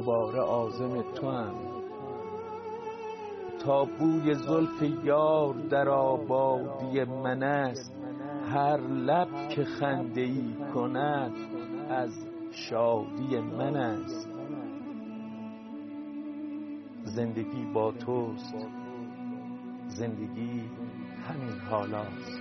دوباره عازم توام. تا بوی زلف یار در آبادی من است، هر لب که خنده‌ای کند از شادی من است. زندگی با توست، زندگی همین حالاست.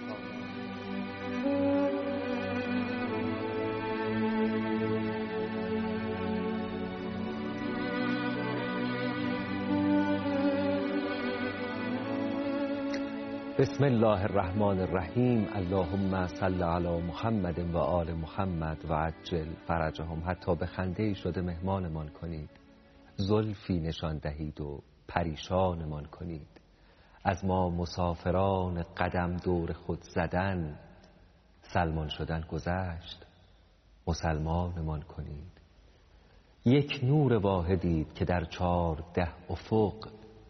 بسم الله الرحمن الرحیم. اللهم صل علی محمد و آل محمد و عجل فرجهم. حتی به خنده شده مهمانمان کنید، زلفی نشان دهید و پریشانمان کنید. از ما مسافران قدم دور خود زدن، سلمان شدن گذشت، مسلمانمان کنید. یک نور واحدید که در 14 افق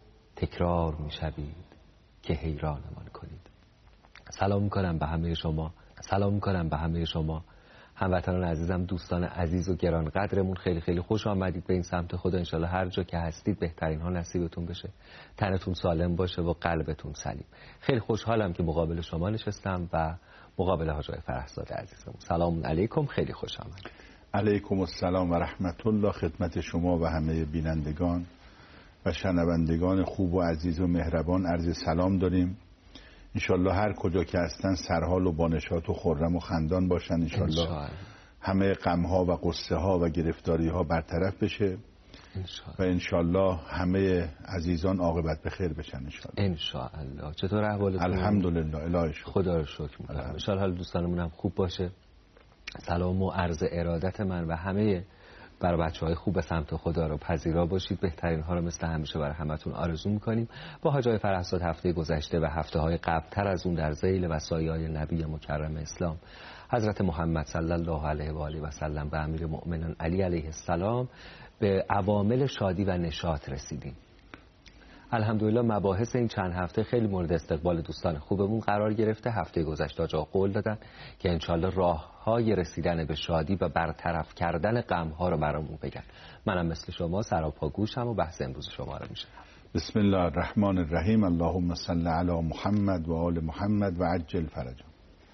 تکرار می شوید که حیرانمان کنید. سلام میکنم به همه شما، سلام میکنم به همه شما هموطنان عزیزم، دوستان عزیز و گرانقدرمون. خیلی خیلی خوش آمدید به این سمت خدا. انشالله هر جا که هستید بهترین ها نصیبتون بشه، تنتون سالم باشه و قلبتون سلیم. خیلی خوشحالم که مقابل شما نشستم و مقابل حاج آقای فرهزاده عزیزمون. سلام علیکم، خیلی خوش آمدید. علیکم السلام و رحمت الله خدمت شما و همه بینندگان و شنوندگان خوب و عزیز و مهربان عرض سلام داریم. انشالله هر کجا که هستن سرحال و بانشات و خرم و خندان باشن. انشالله همه غمها و قصه ها و گرفتاری ها برطرف بشه و انشالله همه عزیزان عاقبت به خیر بشن انشالله. چطور احوالتون؟ الحمدلله، الهی شکر. خدا رو شکر میکنم. انشالله حال دوستانمون هم خوب باشه. سلام و عرض ارادت من و همه برای بچه‌های خوب به سمت خدا رو پذیرا باشید. بهترین ها رو مثل همیشه برای همتون آرزو می‌کنیم. با حاج آقای فرهزاده هفته گذشته و هفته‌های قبل‌تر از اون در ذیل وصایای نبی مکرم اسلام حضرت محمد صلی الله علیه و آله و سلم و امیر مؤمنان علی علیه السلام به عوامل شادی و نشاط رسیدیم. الحمدلله مباحث این چند هفته خیلی مورد استقبال دوستان خوبمون قرار گرفته. هفته گذشته آقا قول دادن که انشالله راه‌های رسیدن به شادی و برطرف کردن غم‌ها رو برامون بگن. منم مثل شما سراپا گوشم و بحث امروز شما رو میشنوم. بسم الله الرحمن الرحیم. اللهم صل علی محمد و آل محمد و عجل فرجهم.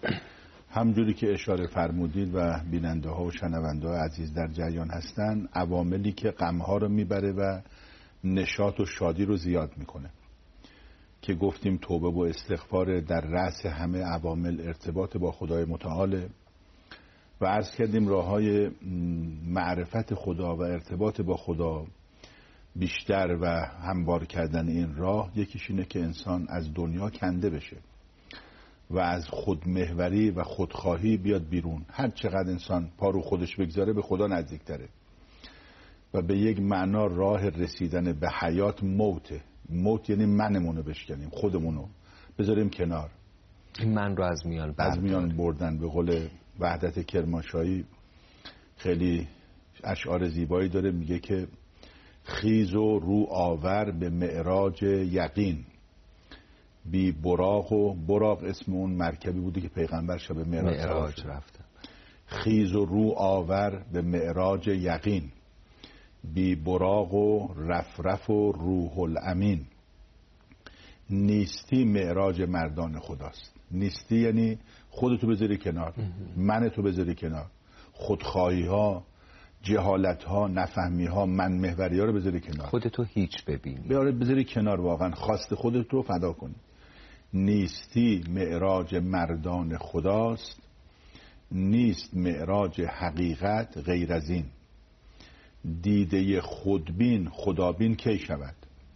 همجوری که اشاره فرمودید و بیننده ها و شنونده ها عزیز در جریان هستن، عواملی که غم‌ها رو میبره و نشاط و شادی رو زیاد میکنه که گفتیم توبه و استغفار در رأس همه عوامل ارتباط با خدای متعال و عرض کردیم راه‌های معرفت خدا و ارتباط با خدا بیشتر و هموار کردن این راه یکیش اینه که انسان از دنیا کنده بشه و از خودمحوری و خودخواهی بیاد بیرون. هر چقدر انسان پا رو خودش بگذاره به خدا نزدیکتره و به یک معنا راه رسیدن به حیات موته. موت یعنی منمونو بشکنیم، خودمونو بذاریم کنار، این من رو از میان بردن. به قول وحدت کرمانشاهی خیلی اشعار زیبایی داره، میگه که خیز و رو آور به معراج یقین، بی براق. و براق اسم اون مرکبی بوده که پیغمبر شب معراج رفتن. خیز و رو آور به معراج یقین، بی براق و رفرف و روح الامین. نیستی معراج مردان خداست. نیستی یعنی خودتو بذاری کنار، منتو بذاری کنار، خودخواهی ها، جهالت ها، نفهمی ها، من محوری ها رو بذاری کنار، خودتو هیچ ببینی، بذاری کنار، واقعا خواست خودت رو فدا کنی. نیستی معراج مردان خداست، نیست معراج حقیقت غیر از این. دیده خودبین خدابین کی شود،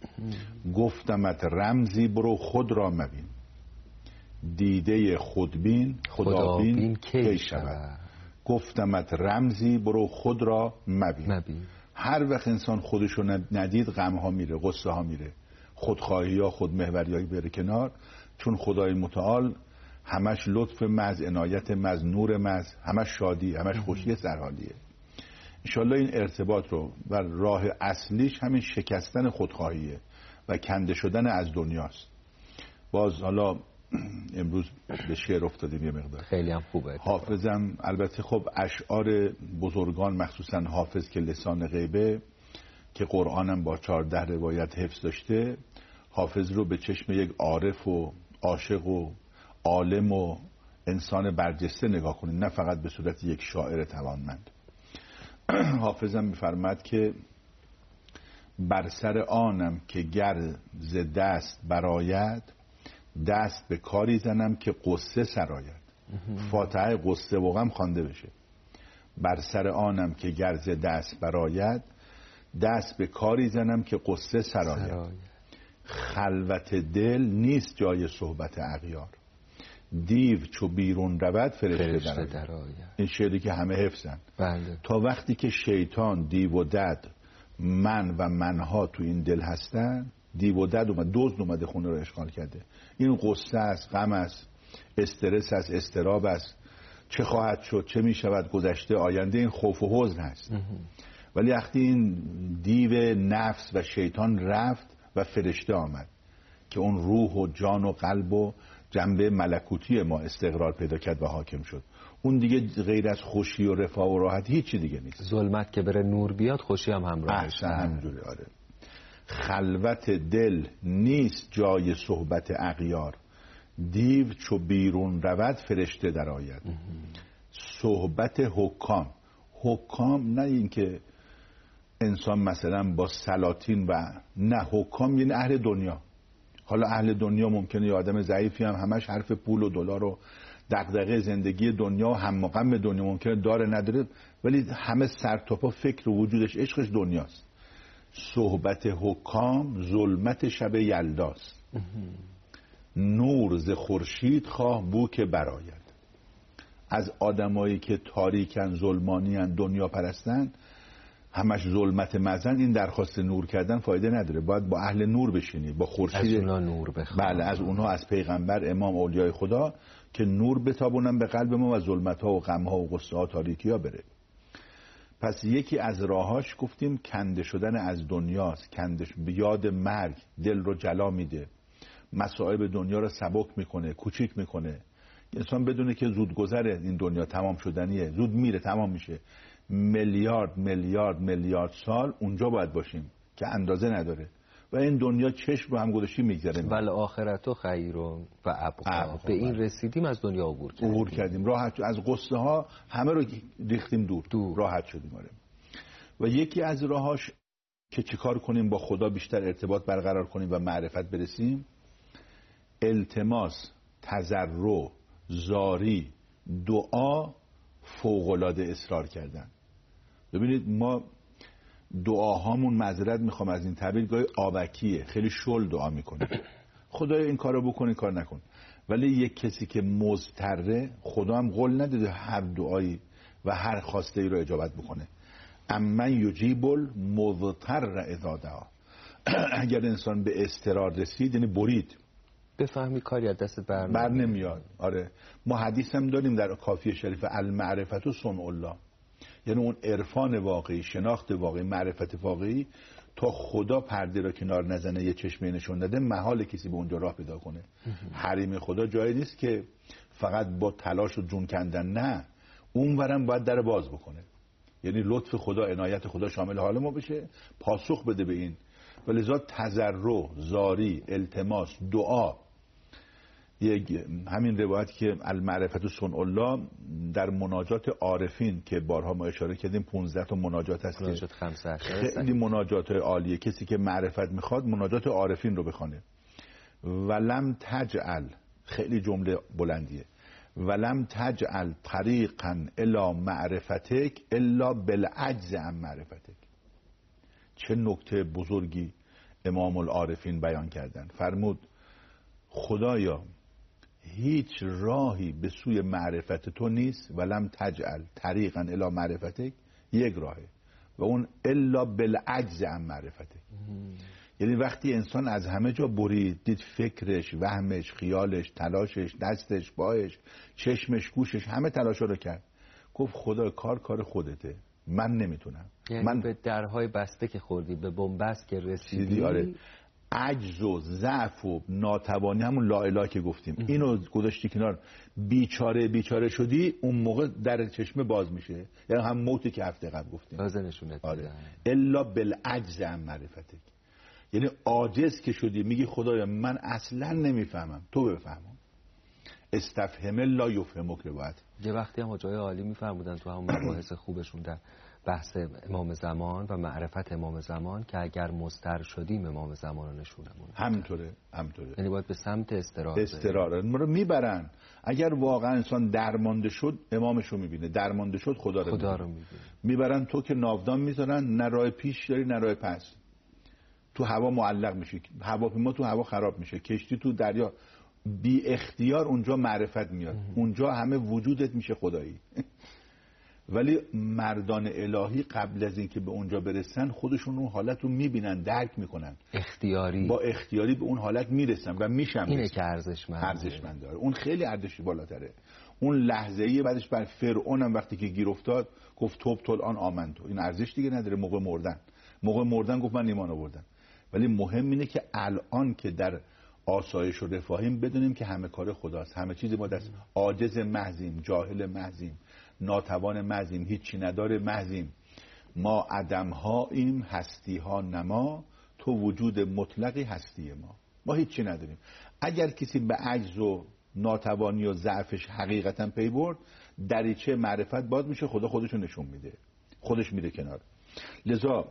گفتمت رمزی برو خود را مبین. دیده خودبین خدابین کی شود، گفتمت رمزی برو خود را مبین. هر وقت انسان خودشو ندید غم ها میره، غصه ها میره، خودخواهی ها، خودمحوری ها بره کنار، چون خدای متعال همش لطف محض، عنایت محض، نور محض، همش شادی، همش خوشی سرحالیه. انشالله این ارتباط رو و راه اصلیش همین شکستن خودخواهیه و کنده شدن از دنیاست. باز حالا امروز به شعر افتادیم یه مقدار، خیلی هم خوبه. حافظم البته خب اشعار بزرگان مخصوصا حافظ که لسان غیبه که قرآنم با 14 روایت حفظ داشته، حافظ رو به چشم یک عارف و عاشق و عالم و انسان برجسته نگاه کنید، نه فقط به صورت یک شاعر توانمند. حافظم می‌فرماد که بر سر آنم که گر ز دست براید، دست به کاری زنم که قصه سراید. فاتحه قصه و غم خوانده بشه. بر سر آنم که گر ز دست براید، دست به کاری زنم که قصه سراید. خلوت دل نیست جای صحبت اغیار، دیو چو بیرون رود فرشته درآید. این شعری که همه حفظن. بله. تا وقتی که شیطان، دیو و دد، من و منها تو این دل هستن، دیو و دد اومد، دزد اومده خونه رو اشغال کرده. این قصه است، غم است، استرس است، استراب است، چه خواهد شد، چه می شود، گذشته، آینده، این خوف و حزن هست. ولی وقتی این دیو نفس و شیطان رفت و فرشته آمد که اون روح و جان و قلب و جنبه ملکوتی ما استقرار پیدا کرد و حاکم شد، اون دیگه غیر از خوشی و رفاه و راحت هیچی دیگه نیست. ظلمت که بره نور بیاد، خوشی هم همراهش. همینجوری. آره. خلوت دل نیست جای صحبت اغیار، دیو چو بیرون رود فرشته درآید. صحبت حکام نه اینکه انسان مثلا با سلاطین و نه، حکام یعنی اهل دنیا. حالا اهل دنیا ممکنه یه آدم ضعیفی هم همش حرف پول و دلار و دغدغه زندگی دنیا و هم و غم دنیا ممکنه داره نداره، ولی همه سر تا پا فکر و وجودش عشقش دنیاست. صحبت حکام ظلمت شب یلداست، نور ز خورشید خواه بو که براید. از آدمایی که تاریکن، ظلمانیان، دنیا پرستن، همش ظلمت مزن، این درخواست نور کردن فایده نداره. باید با اهل نور بشینی، با خورشید، از اونها نور بخواه. بله، از اونها، از پیغمبر، امام، اولیای خدا، که نور بتابونن به قلب ما و ظلمت ها و غم ها و غصه ها، تاریکی ها بره. پس یکی از راهاش گفتیم کنده شدن از دنیاست. کندش به یاد مرگ دل رو جلا میده، مصائب دنیا رو سبک میکنه، کوچیک میکنه. انسان بدونه که زود گذره، این دنیا تمام شدنیه، زود میره، تمام میشه. میلیارد میلیارد میلیارد سال اونجا باید باشیم که اندازه نداره و این دنیا چشم رو هم گذاشتی میگذره. ولی آخرت و خیر و ابقا. به این رسیدیم، از دنیا عبور کردیم، راحت از قصه ها همه رو ریختیم دور. راحت شدیم. آره. و یکی از راهاش که چیکار کنیم با خدا بیشتر ارتباط برقرار کنیم و معرفت برسیم، التماس، تضرع، زاری، دعا، فوق‌العاده اصرار کردن. ببینید ما دعاهامون، معذرت میخوام از این تعبیر، گاهی آبکیه، خیلی شل دعا میکنه، خدایا این کارو بکن، این کار نکن. ولی یک کسی که مضطره، خدا هم قول نداده هر دعایی و هر خواسته ای رو اجابت بکنه. اما یجیب المضطر اذا دعا. اگر انسان به اضطرار رسید، یعنی برید، بفهمی کاری از دست بر نمیاد. آره، ما حدیث هم داریم در کافیه شریف، المعرفت و صنع الله، یعنی اون عرفان واقعی، شناخت واقعی، معرفت واقعی، تا خدا پرده را کنار نزنه، یه چشمه نشون نده، محال کسی به اونجا راه پیدا کنه. حریم خدا جایی نیست که فقط با تلاش و جون کندن، نه، اونورم باید در باز بکنه. یعنی لطف خدا، عنایت خدا شامل حال ما بشه، پاسخ بده به این. ولذا تضرع، زاری، التماس، دعا، همین روایت که المعرفت و صنع الله در مناجات عارفین که بارها ما اشاره کردیم، 15 تا مناجات هست که خیلی مناجات عالیه. کسی که معرفت میخواد مناجات عارفین رو بخونه. ولم تجعل، خیلی جمله بلندیه، ولم تجعل طریقا الی معرفتک الا بالعجز عن معرفتک. چه نکته بزرگی امام العارفین بیان کردن. فرمود خدایا هیچ راهی به سوی معرفت تو نیست، ولم تجعل طریقا الی معرفتک، یک راهه و اون الا بالعجز عن معرفتک. یعنی وقتی انسان از همه جا برید، دید فکرش، وهمش، خیالش، تلاشش، دستش، پایش، چشمش، گوشش، همه تلاشا رو کرد، گفت خدا کار خودته، من نمیتونم. یعنی من به درهای بسته که خوردی، به بنبست که رسیدی، آره، عجز و ضعف و ناتوانی، همون لا اله که گفتیم، اینو گذاشتی کنار، بیچاره شدی، اون موقع در چشمه باز میشه. یعنی هم موتی که هفته قبل گفتیم باز نشونت آره. الا بالعجز عن معرفتک، یعنی عاجز که شدی میگی خدایا من اصلا نمیفهمم، تو بفهمم. استفهم لا یفهمک روایت. یه وقتی هم حجای عالی میفرمودن تو همون مباحث خوبشون در بحث امام زمان و معرفت امام زمان که اگر مضطر شدیم امام زمان رو نشونمون. همینطوره. یعنی باید به سمت استرار ما رو میبرن. اگر واقعا انسان درمانده شد امامش رو میبینه، درمانده شد خدا رو میبینه. میبرن تو که ناودان میذارن، نه راه پیش داری نه راه پس، تو هوا معلق میشه، هواپیما تو هوا خراب میشه، کشتی تو دریا، بی اختیار اونجا معرفت میاد. اونجا همه وجودت میشه خدایی. ولی مردان الهی قبل از اینکه به اونجا برسن خودشون اون حالت رو میبینن، درک میکنن، با اختیاری به اون حالت میرسن و میشن. اینه که ارزشمند داره. اون خیلی ارزشی بالاتره. اون لحظه‌ای بعدش بر فرعون هم وقتی که گیر افتاد گفت توب الان آمنتو، این ارزش دیگه نداره. موقع مردن گفت من ایمان آوردم. ولی مهم اینه که الان که در آسایش و رفاهیم بدونیم که همه کار خداست، همه چیز ما دست. عاجز محضیم، جاهل محضیم، ناتوان محضیم، هیچی نداره محضیم. ما عدم ها این هستی ها نما، تو وجود مطلقی هستی ما هیچی نداریم. اگر کسی به عجز و ناتوانی و ضعفش حقیقتا پی برد، دریچه معرفت باز میشه، خدا خودشو نشون میده، خودش میره کنار. لذا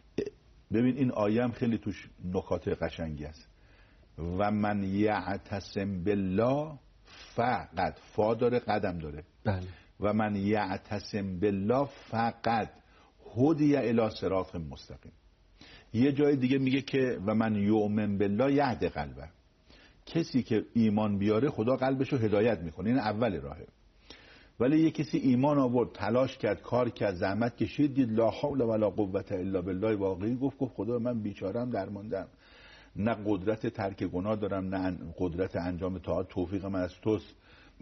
ببین این آیه هم خیلی توش نکات قشنگی است. و من یعتصم بالله فقط، فا داره قدم داره. بله. و من یعتصم بالله فقط هدی الی صراط مستقیم. یه جای دیگه میگه که و من یؤمن بالله یهد قلبه، کسی که ایمان بیاره خدا قلبشو هدایت میکنه. این اول راهه. ولی یه کسی ایمان آورد، تلاش کرد، کار کرد، زحمت کشید، دید لا حول ولا قوت الا بالله، واقعی گفت خدا من بیچارم، درماندم، نه قدرت ترک گناه دارم، نه قدرت انجام طاعات، توفیق من از توست،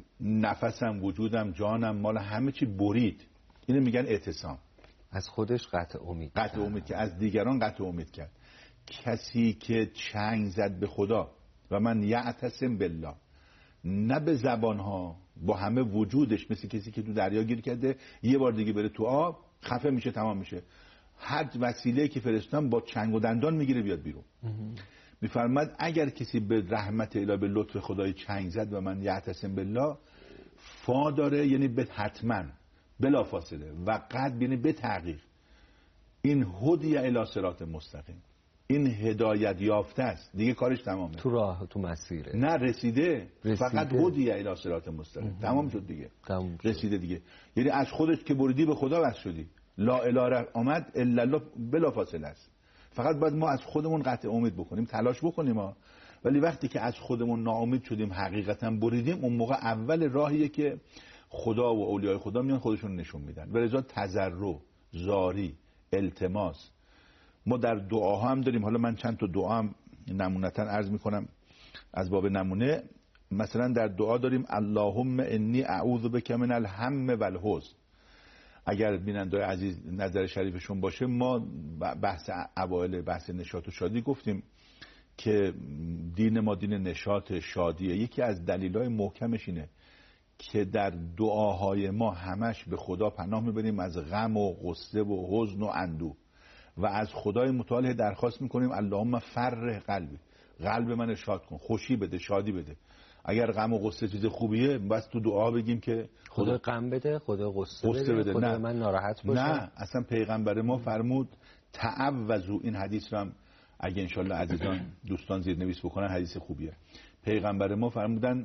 نفسم، وجودم، جانم، مال همه چی برید. اینو میگن اعتصام. از خودش قطع امید که از دیگران قطع امید کرد. کسی که چنگ زد به خدا و من یعتصم بالله، نه به زبانها، با همه وجودش، مثل کسی که تو دریا گیر کرده یه بار دیگه بره تو آب خفه میشه، تمام میشه. هر وسیله که فرستادن با چنگ و دندان میگیره بیاد بیرون. میفرماد اگر کسی به رحمت اله، به لطف خدای چنگ زد و من یعتصم بالله، فا داره یعنی به حتما بلا فاصله، و قد یعنی به تحقیق. این هدی الی صراط مستقیم، این هدایت یافته است، دیگه کارش تمامه، تو راه، تو مسیره، نه رسیده. فقط هدی الی صراط مستقیم، تمام شد دیگه، رسیده دیگه. یعنی از خودت که بریدی به خدا وصل شدی. لا اله آمد الا الله بلا فاصله است. فقط باید ما از خودمون قطع امید بکنیم، تلاش بکنیم ما. ولی وقتی که از خودمون ناامید شدیم، حقیقتا بریدیم، اون موقع اول راهیه که خدا و اولیای خدا میان خودشون نشون میدن. ولذا تضرع، زاری، التماس ما در دعاها هم داریم. حالا من چند تا دعا هم نمونتاً عرض میکنم از باب نمونه. مثلا در دعا داریم اللهم انی اعوذ بک من الهم والحزن. اگر بیننده‌های عزیز نظر شریفشون باشه، ما بحث اوایل بحث نشاط و شادی گفتیم که دین ما دین نشاط، شادیه. یکی از دلایل محکمش اینه که در دعاهای ما همش به خدا پناه میبریم از غم و غصه و حزن و اندوه، و از خدای متعال درخواست میکنیم اللهم فرح قلبی، قلب من شاد کن، خوشی بده، شادی بده. اگر غم و غصه چیز خوبیه بس تو دعا بگیم که خدا غم بده، خدا غصه بده، خدا من ناراحت باشه. نه، اصلا پیغمبر ما فرمود تعوذوا. این حدیث رو هم اگه انشالله عزیزان دوستان زیرنویس بکنن، حدیث خوبیه. پیغمبر ما فرمودن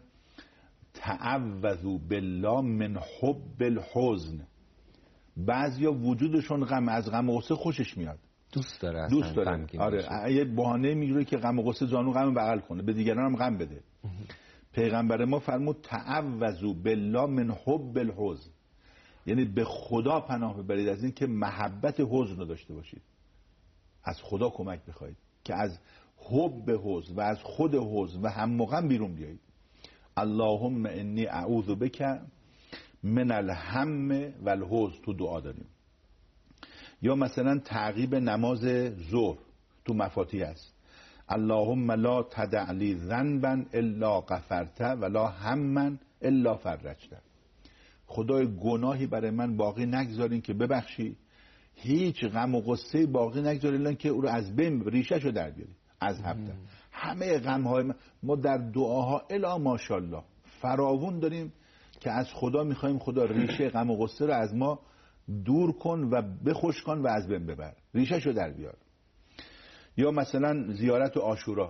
تعوذوا بالله من حب الحزن. بعضیا وجودشون غم، از غم و غصه خوشش میاد، دوست داره. آره، یه بهانه میگیره که غم و غصه زانو غم بغل کنه، به دیگران هم غم بده. پیغمبر ما فرمود تعوذوا بالله من حب الحزن، یعنی به خدا پناه ببرید از این که محبت حزن رو داشته باشید، از خدا کمک بخواید که از حب حزن و از خود حزن و هم غم بیرون بیایید. اللهم انی اعوذ بک من الهم والحزن تو دعا داریم. یا مثلا تعقیب نماز ظهر تو مفاتیح است، اللهم لا تدع لی ذنبا الا غفرته ولا هما الا فرجته. خدای گناهی برای من باقی نگذارین که ببخشی، هیچ غم و غصه باقی نگذارین که او رو از بین ریشه‌شو در بیاری از هفته. همه غم‌های ما در دعاها الا ماشاءالله فراوون داریم که از خدا می‌خوایم خدا ریشه غم و غصه رو از ما دور کن و بخوش کن و از بین ببر، ریشه‌شو در بیار. یا مثلا زیارت عاشورا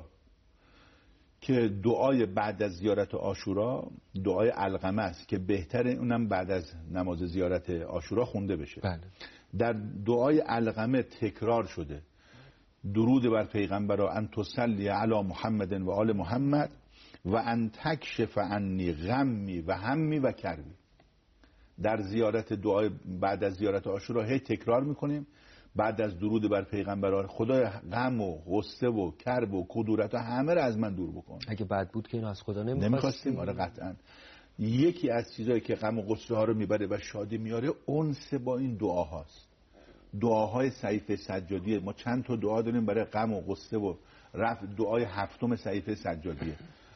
که دعای بعد از زیارت عاشورا دعای علقمه است که بهتره اونم بعد از نماز زیارت عاشورا خونده بشه. بله. در دعای علقمه تکرار شده درود بر پیغمبر ان تصلی علی محمد و آل محمد و ان تکشف عنی غمی و همی و کربی. در زیارت دعای بعد از زیارت عاشورا هی تکرار میکنیم بعد از درود بر پیغمبر خدای غم و غصه و کرب و کدورت و همه رو از من دور بکن. اگه بد بود که اینو از خدا نمیخواستیم. آره قطعا. یکی از چیزایی که غم و غصه ها رو میبره و شادی میاره انس با این دعاهاست. دعاهای صحیفه سجادیه. ما چند تا دعا داریم برای غم و غصه و رفع. دعای 7 صحیفه سجادیه،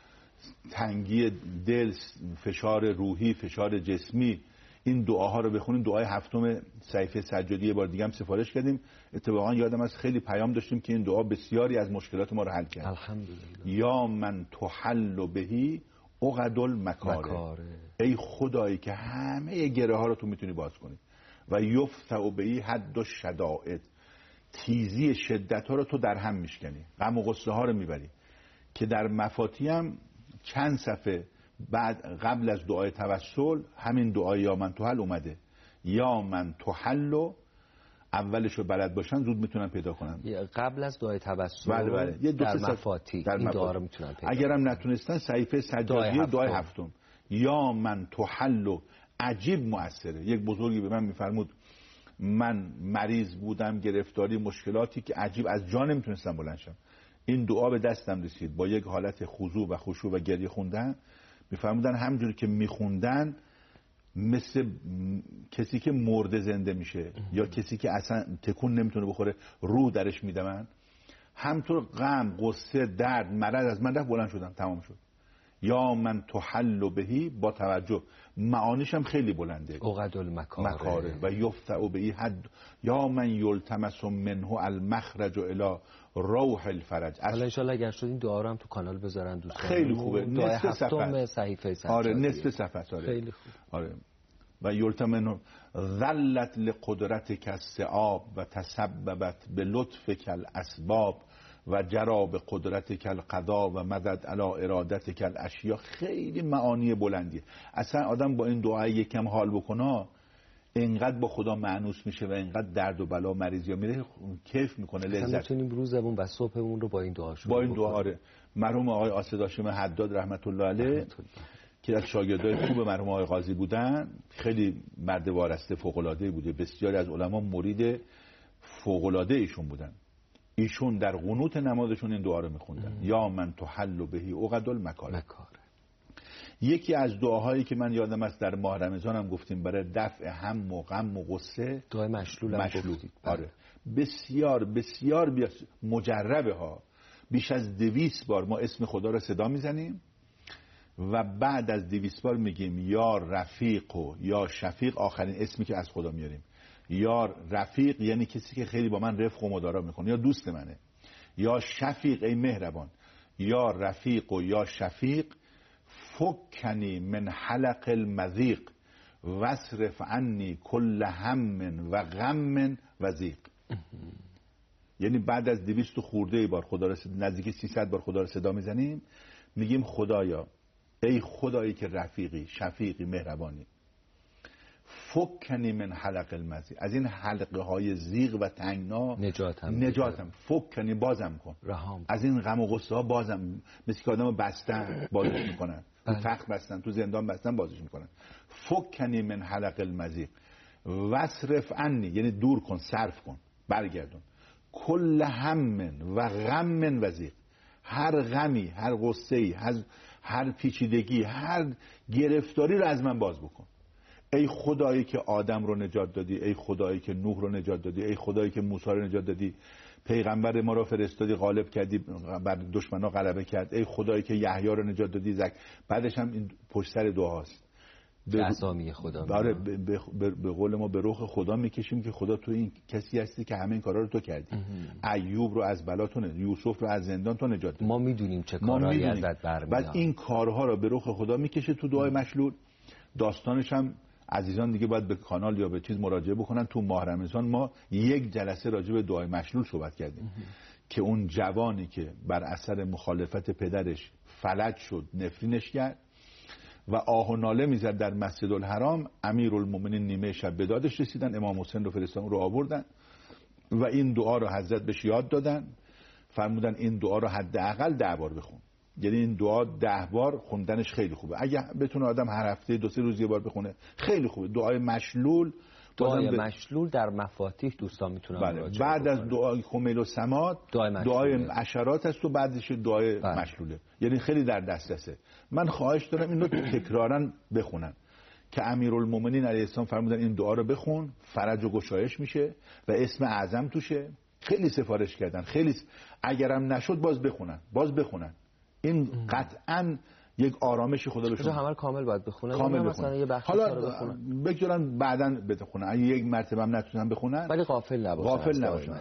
تنگی دل، فشار روحی، فشار جسمی، این دعاها رو بخونیم. دعای 7 صحیفه سجادی یه بار دیگه هم سفارش کردیم. اتفاقا یادم از خیلی پیام داشتیم که این دعا بسیاری از مشکلات ما رو حل کرد. الحمدلله. یا من تحل بهی عقد المکاره. ای خدایی که همه گره ها رو تو میتونی باز کنی. و یفتح بهی حد الشدائد، تیزی شدت ها رو تو در هم میشکنی، غم و غصه ها رو میبری. که در مفاتی هم چند صفحه بعد قبل از دعای توسل همین دعای یا من تحل اومده. یا من تحل، اولشو بلد باشن زود میتونن پیدا کنن. قبل از دعای توسل بله. یه در مفاتی این دعا رو میتونن پیدا. اگرم نتونستن صحیفه سجادیه دعای 7. یا من تحل عجیب مؤثره. یک بزرگی به من میفرمود من مریض بودم، گرفتاری، مشکلاتی که عجیب از جا نمیتونستم بلند شم. این دعا به دستم رسید با یک حالت خضوع و خشوع و گریه خوندن. میفرمودن همونجوری که میخوندن مثل کسی که مرده زنده میشه یا کسی که اصلا تکون نمیتونه بخوره روح درش میدمن، همطور غم، غصه، درد، مرض از من رفت، بلند شدم، تمام شد. یا من تحل بهی با توجه معانیش هم خیلی بلنده. عقد المکاره و یفتح بهی حد. یا من یلتمس منه المخرج الی روح الفرج. حالا انشالله اگر شد این دعا رو هم تو کانال بذارن دوستان. خیلی خوبه. نصف صفحه صحیفه سجادیه. آره نصف صفحه. آره خیلی خوب. آره. و یلتمس ذلت لقدرتک السعاب و تسببت به لطفک الاسباب و جرا به قدرتک القضا و مدد علی ارادتک الاشیاء. خیلی معانی بلندیه. اصلا آدم با این دعای یکم حال بکنه اینقدر با خدا مانوس میشه و اینقدر درد و بلا مریضی ها میره کیف میکنه، لذت. میتونیم روزمون و صبحمون رو با این دعا شروع با این دعا. آره. مرحوم آقای آصد هاشم حداد رحمت الله علیه که از شاگردای خوب مرحوم آقای قاضی بودن، خیلی مرد وارسته فوق العاده بوده، بسیاری از علما مرید فوق العاده ایشون بودن. ایشون در قنوت نمازشون این دعا رو میخوندن. یا من تحل بهی عقد المکاره. یکی از دعاهایی که من یادم است در ماه رمضان هم گفتیم برای دفع هم و غم و غصه، دعای مشلول. آره. بسیار بسیار مجربه ها. بیش از 200 بار ما اسم خدا رو صدا میزنیم و بعد از 200 بار میگیم یا رفیق و یا شفیق، آخرین اسمی که از خدا میاریم. یا رفیق یعنی کسی که خیلی با من رفق و مدارا میکنه یا دوست منه. یا شفیق ای مهربان. یا رفیق و یا شفیق فکنی من حلق المضیق واصرف عنی کل هم و غم و ضیق. یعنی بعد از 200 خورده بار خدا رو نزدیک 300 بار خدا رو صدا میزنیم، میگیم خدایا ای خدایی که رفیقی، شفیقی، مهربانی، فکنی من حلق المضیق، از این حلقه های زیغ و تنگنا نجاتم. فکنی بازم کن، رهام. از این غم و غصه ها بازم، مثل که آدم بستن بازش میکنن، تو تخت بستن، تو زندان بستن بازش میکنن. فکنی من حلق المضیق واصرف عنی، یعنی دور کن، صرف کن، برگردون. کل هم و غم و ضیق، هر غمی، هر غصه‌ای، هر پیچیدگی، هر گرفتاری رو از من باز بکن. ای خدایی که آدم رو نجات دادی، ای خدایی که نوح رو نجات دادی، ای خدایی که موسی رو نجات دادی، پیغمبر ما را فرستادی غالب کردی، بر دشمنا غلبه کرد، ای خدایی که یحیی را نجات دادی بعدش هم این پشت سر دعاست. به اسامی خدا. آره به قول ما به رخ خدا میکشیم که خدا تو این کسی هستی که همه این کارا رو تو کردی. ایوب رو از بلا تو، یوسف رو از زندان تو نجات دادی. ما میدونیم چه کارهایی ازت برمیاد. بعد این کارها رو به رخ خدا میکشه تو دعای مشلول. داستانش هم عزیزان دیگه باید به کانال یا به چیز مراجعه بکنن. تو ماه رمضان ما یک جلسه راجع به دعای مشلول صحبت کردیم که اون جوانی که بر اثر مخالفت پدرش فلج شد، نفرینش کرد و آه و ناله میزد در مسجد الحرام، امیرالمومنین نیمه شب به دادش رسیدن، امام حسین رو فرستادن رو آوردن و این دعا رو حضرت بهش یاد دادن، فرمودن این دعا رو حداقل 10 بار بخون. یعنی این دعا 10 بار خوندنش خیلی خوبه. اگه بتونه آدم هر هفته 2-3 روز یه بار بخونه خیلی خوبه. دعای مشلول، مشلول در مفاتیح دوستان میتونن بله. بعد از دعای خمیل و سماد دعای عشرات است و بعدش دعای مشلوله. یعنی خیلی در دسترسه. من خواهش دارم این رو تکرارا بخونن که امیرالمومنین علیه السلام فرمودن این دعا رو بخون، فرج و گشایش میشه و اسم اعظم توشه. خیلی سفارش کردن، خیلی اگرم نشد باز بخونن. این قطعاً یک آرامش خدا به شما. همه رو کامل باید بخونن. کامل مثلا یه بخشی رو بخونن. بگذارن بعداً بخونن. اگه یک مرتبه هم نتونن بخونن ولی غافل نباشن.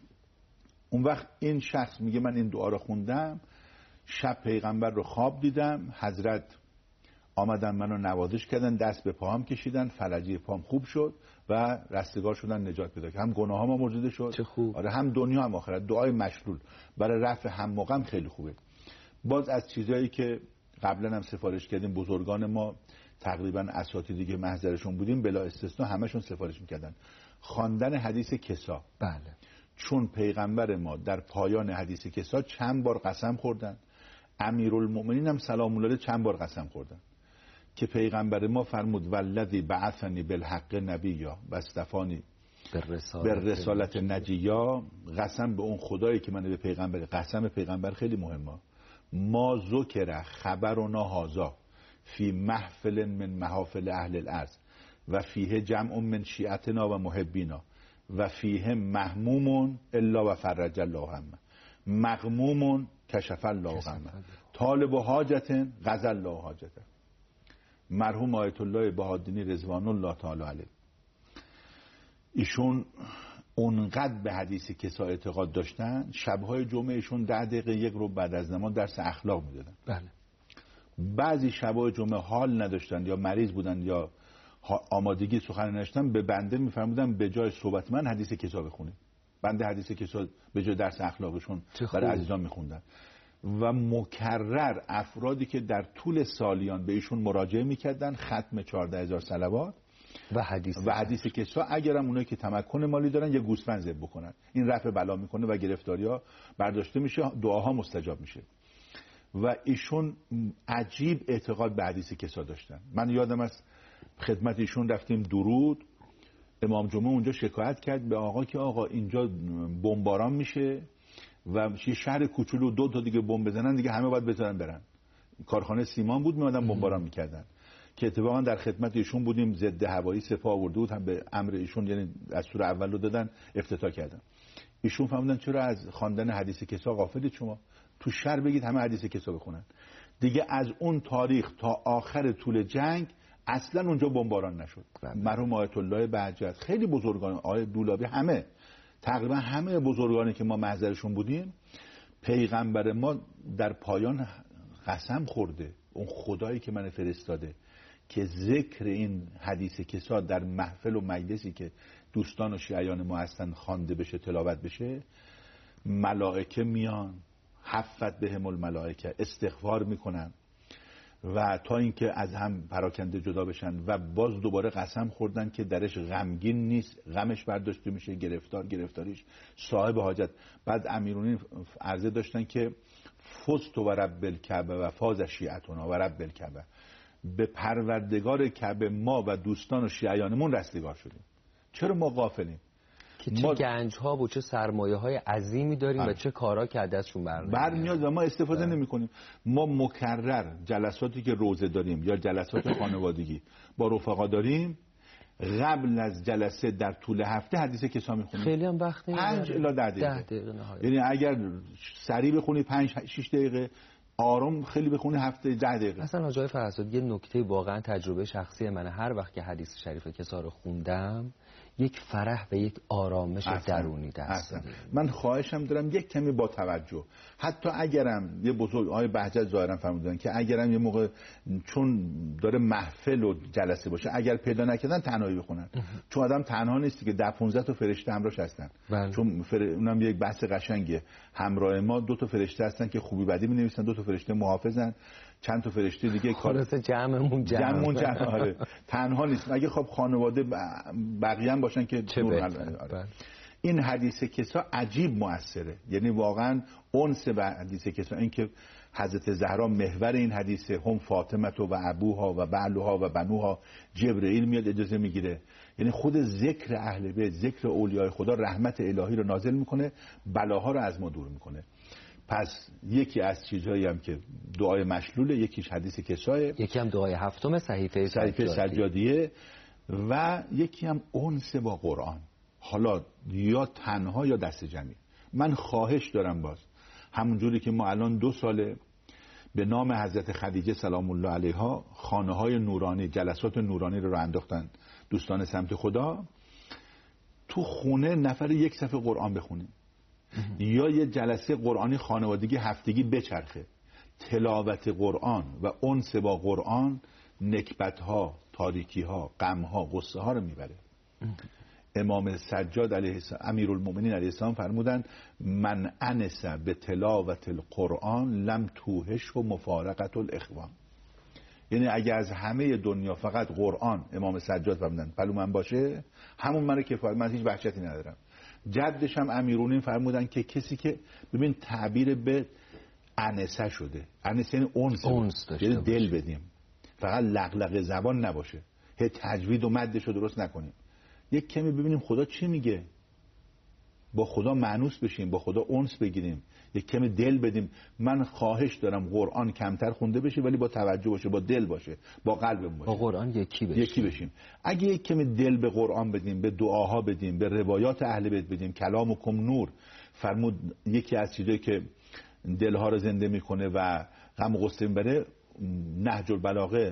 اون وقت این شخص میگه من این دعا رو خوندم، شب پیغمبر رو خواب دیدم، حضرت آمدن منو نوازش کردن، دست به پاهم کشیدن، فلجی پام خوب شد و رستگار شدن، نجات پیدا کردم، هم گناهام مرزیده شد. چه خوب. آره، هم دنیا هم آخرت. دعای مشلول برای رفع هم و غم خیلی خوبه. باز از چیزایی که قبلا هم سفارش کردیم، بزرگان ما تقریبا اساتیدی که محضرشون بودیم بلا استثنا همشون سفارش میکردن خواندن حدیث کسا. بله. چون پیغمبر ما در پایان حدیث کسا چند بار قسم خوردن، امیرالمومنین هم سلام الله علیه چند بار قسم خوردن که پیغمبر ما فرمود والذی بعثنی بالحق نبیا و استفانی به رسالت نجیا. قسم به اون خدایی که من به پیغمبر، قسم پیغمبر خیلی مهمه. ما ذکر خبرنا هذا فی محفل من محافل اهل الارض و فیه جمع من شیعتنا و محبینا و فیه محموم الا و فرج الله همه، مغموم کشف الله غمه، طالب حاجت غزل الله حاجته. مرحوم آیت الله بهادینی رضوان الله تعالی علیه، ایشون اونقدر به حدیث کسا اعتقاد داشتن، شبهای جمعه ایشون 10 دقیقه یک رو بعد از نماز درس اخلاق میدادن. بله. بعضی شبهای جمعه حال نداشتن یا مریض بودن یا آمادگی سخن نداشتن، به بنده میفرمودن به جای صحبت من حدیث کسا بخونید. بنده حدیث کسا به جای درس اخلاقشون برای عزیزان میخوندن و مکرر افرادی که در طول سالیان به ایشون مراجعه میکردن، ختم 14,000 صلوات و حدیث کسا. اگرم اونایی که تمکن مالی دارن یه گوسفند ذبح بکنن، این رفع بلا میکنه و گرفتاری‌ها برداشته میشه، دعاها مستجاب میشه. و ایشون عجیب اعتقاد به حدیث کسا داشتن. من یادم از خدمت ایشون رفتیم درود، امام جمعه اونجا شکایت کرد به آقا که آقا اینجا بمباران میشه و شهر کوچولو 2 تا دیگه بمب بزنن دیگه همه باید بذارن برن. کارخانه سیمان بود، میادن بمباران میکردن که اتفاقا در خدمت ایشون بودیم، ضد هوایی سپاه آورده بود، هم به امر ایشون یعنی دستور اول رو دادن، افتتاح کردن. ایشون فهمیدن چرا از خواندن حدیث کسا غافلید شما؟ تو شهر بگید همه حدیث کسا بخونن. دیگه از اون تاریخ تا آخر طول جنگ اصلا اونجا بمباران نشد. مرحوم آیت الله بهجت، خیلی بزرگان، آیه دولابی، همه تقریبا همه بزرگانی که ما محضرشون بودیم، پیغمبر ما در پایان قسم خورده، اون خدایی که من فرستاده که ذکر این حدیث کسا در محفل و مجلسی که دوستان و شیعیان ما هستن خوانده بشه، تلاوت بشه، ملائکه میان، حفت بهم الملائکه، استغفار میکنن و تا اینکه از هم پراکنده جدا بشن و باز دوباره قسم خوردن که درش غمگین نیست، غمش برداشته میشه، گرفتاریش صاحب حاجت. بعد امیرونین عرضه داشتن که فزت و رب الکعبه و فاز شیعتنا و رب الکعبه، به پروردگار کعبه ما و دوستان و شیعیانمون رستگار شدیم. چرا ما غافلیم که چه گنج ها و چه سرمایه های عظیمی داریم و چه کارا که دستشون برمیاد و ما استفاده نمی کنیم. ما مکرر جلساتی که روزه داریم یا جلسات خانوادگی با رفقا داریم، قبل از جلسه در طول هفته حدیث کسا میخونیم. خیلی هم وقت 5 الی 10 دقیقه. یعنی اگر سریع بخونی 5-6 دقیقه، آرام خیلی بخونی 7-10 دقیقه. اصلا حاج آقای فرهزاد یه نکته واقعا تجربه شخصی منه، هر وقت که حدیث شریف کسا رو خوندم یک فرح و یک آرامش درونی دست میاد. من خواهشم دارم یک کمی با توجه، حتی اگرم یه بزرگ آقای بهجت ظاهرا فرمودن که اگرم یه موقع چون داره محفل و جلسه باشه اگر پیدا نکردن تنهایی بخونن، چون آدم تنها نیستی که 10-15 تا فرشته همراهش هستن. چون اونم یک بحث قشنگه، همراه ما 2 تا فرشته هستن که خوبی بدی می‌نویسن، 2 تا فرشته محافظن، چند تا فرشته دیگه کار جمعمون آره. تنها نیست. اگه خب خانواده بقیه هم باشن که آره. این حدیث کسا عجیب مؤثره، یعنی واقعا انس به حدیث کسا، این که حضرت زهرا محور این حدیثه، هم فاطمه و ابوها و بعلها و بنوها، جبرئیل میاد اجازه میگیره، یعنی خود ذکر اهل بیت، ذکر اولیاء خدا رحمت الهی رو نازل میکنه، بلاها رو از ما دور میکنه. پس یکی از چیزهایی هم که دعای مشلوله، یکیش حدیث کساه، یکی هم دعای هفتم صحیفه سجادیه و یکی هم انس با قرآن، حالا یا تنها یا دست جمعی. من خواهش دارم باز همونجوری که ما الان 2 ساله به نام حضرت خدیجه سلام الله علیها خانه‌های نورانی، جلسات نورانی رو انداختن دوستان سمت خدا، تو خونه نفر 1 صفحه قرآن بخونیم یا یه جلسه قرآنی خانوادگی هفتگی بچرخه. تلاوت قرآن و انس با قرآن نکبت‌ها، تاریکی‌ها، غم‌ها، غصه‌ها رو میبره. امام سجاد علیه السلام، امیرالمومنین علیه السلام فرمودن من انس به تلاوت القرآن لم توهش و مفارقت الاخوان. یعنی اگه از همه دنیا فقط قرآن امام سجاد فرمودن پلو من باشه، همون منو کفایت، من هیچ وحشتی ندارم. جدش هم امیرالمومنین فرمودن که کسی که ببین تعبیر به انسه شده، انسه یعنی انس یعنی دل بدیم، فقط لغلق زبان نباشه، هی تجوید و مدش رو درست نکنیم، یک کمی ببینیم خدا چی میگه، با خدا مانوس بشیم، با خدا انس بگیریم، یک کمی دل بدیم. من خواهش دارم قرآن کمتر خونده بشه ولی با توجه باشه، با دل باشه، با قلبمون باشه، با قرآن یکی بشیم. اگه یک کمی دل به قرآن بدیم، به دعاها بدیم، به روایات اهل بیت بدیم، کلامکم نور فرمود، یکی از چیزایی که دلها رو زنده میکنه و غم و غصه میبره نهج البلاغه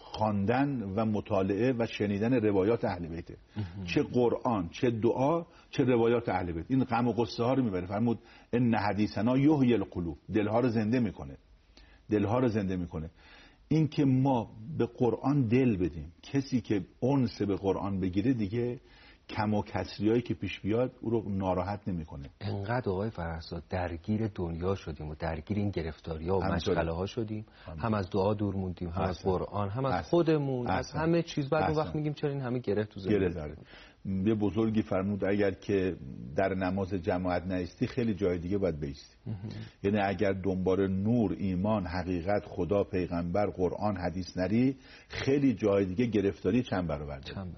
خواندن و مطالعه و شنیدن روایات اهل بیته، چه قرآن، چه دعا، چه روایات اهل بیت. این غم و غصه ها رو میبره. فرمود ان حدیثنا یحیی القلوب، دلها رو زنده میکنه، دلها رو زنده میکنه. این که ما به قرآن دل بدیم، کسی که انس به قرآن بگیره دیگه کم و کسریایی که پیش بیاد او رو ناراحت نمیکنه. انقدر آقای فرهزاد درگیر دنیا شدیم و درگیر این گرفتاری‌ها و مشغله‌ها شدیم، هم از دعا دور موندیم، هم از قرآن، هم از خودمون، از همه چیز. بعد اون وقت میگیم چرا این همه گره تو زندگی داره. یه بزرگی فرمود اگر که در نماز جماعت نایستی خیلی جای دیگه باید بیستی. یعنی اگر دنبال نور، ایمان، حقیقت، خدا، پیغمبر، قرآن، حدیث نری، خیلی جای دیگه گرفتاری چند برابر داره.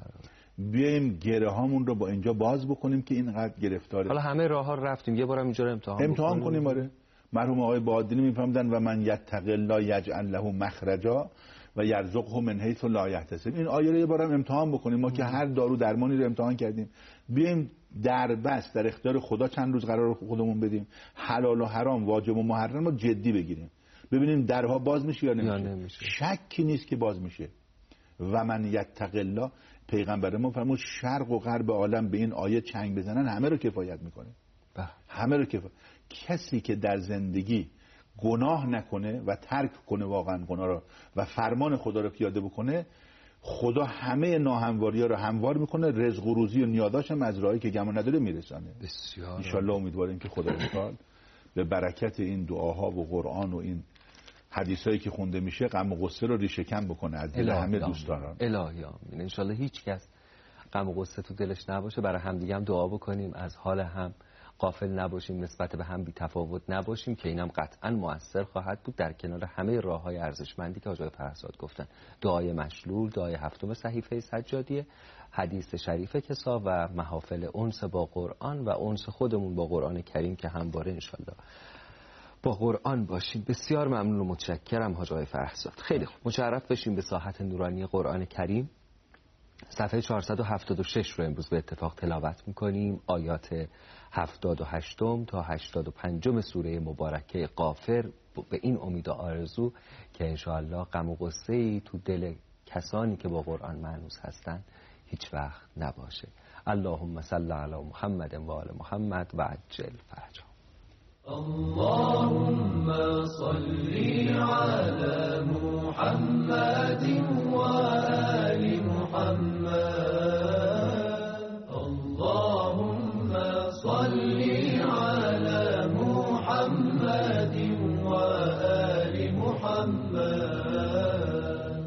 بیایم گره هامون رو با اینجا باز بکنیم که اینقدر گرفتاره. حالا همه راه ها رفتیم، یه بارم اینجا رو امتحان کنیم. آره، مرحوم آقای بادینی میفهمدن و من یتق الله یجعل له مخرجا و یرزقه من حیث لا یحتسب. این آیه رو یه بارم امتحان بکنیم. ما که هر دارو درمانی رو امتحان کردیم، بیایم در بس در اختیار خدا چند روز قرار خودمون بدیم، حلال و حرام، واجب و محرم رو جدی بگیریم، ببینیم درها باز میشه یا نمیشه. شکی نیست که باز میشه. و من یتق الله، پیغمبر ما فرمود شرق و غرب عالم به این آیه چنگ بزنن همه رو کفایت میکنه. همه رو کفایت. کسی که در زندگی گناه نکنه و ترک کنه واقعا گناه رو و فرمان خدا رو پیاده بکنه، خدا همه ناهمواری‌ها رو هموار میکنه، رزق و روزی و نیازاش هم از راهی که گمان نداره میرسانه. بسیار ان شاءالله امیدواریم که خدا تعالی به برکت این دعاها و قرآن و این حدیثایی که خونده میشه غم و غصه رو ریشه کن بکنه از دل همه دوستان. الهی آمین. ان شاءالله هیچ کس غم و غصه تو دلش نباشه. برای همدیگه هم دعا بکنیم، از حال هم غافل نباشیم، نسبت به هم بی تفاوت نباشیم که اینم قطعا مؤثر خواهد بود در کنار همه راههای ارزشمندی که آقای فرهزاد گفتن. دعای مشلول، دعای هفتم صحیفه سجادیه، حدیث شریف کسا و محافل انس با قرآن و انس خودمون با قرآن کریم که همواره انشالله با قرآن باشیم. بسیار ممنون و متشکرم حاج آقای فرهزاد. خیلی خوب، مشرف بشیم به ساحت نورانی قرآن کریم. صفحه 476 رو امروز به اتفاق تلاوت میکنیم. آیات 78 تا 85 سوره مبارکه غافر، به این امید و آرزو که انشاءالله غم و غصه‌ای تو دل کسانی که با قرآن مانوس هستن هیچ وقت نباشه. اللهم صل علی محمد و آل محمد و عجل فرجهم. اللهم صل على محمد وآل محمد. اللهم صل على محمد وآل محمد.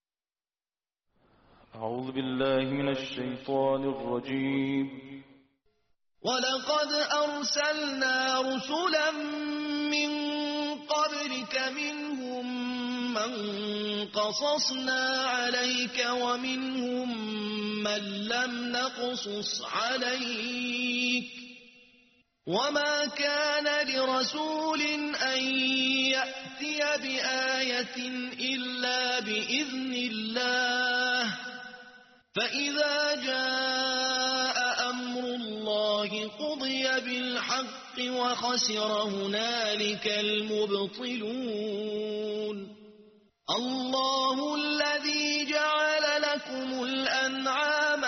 أعوذ بالله من الشيطان الرجيم. ولقد أرسلنا رسلا من قبلك منهم من قصصنا عليك ومنهم من لم نقصص عليك وما كان لرسول أن يأتي بآية إلا بإذن الله فإذا جاء أمر الله قضي بالحق وخسر هنالك المبطلون. الله الذي جعل لكم الأنعام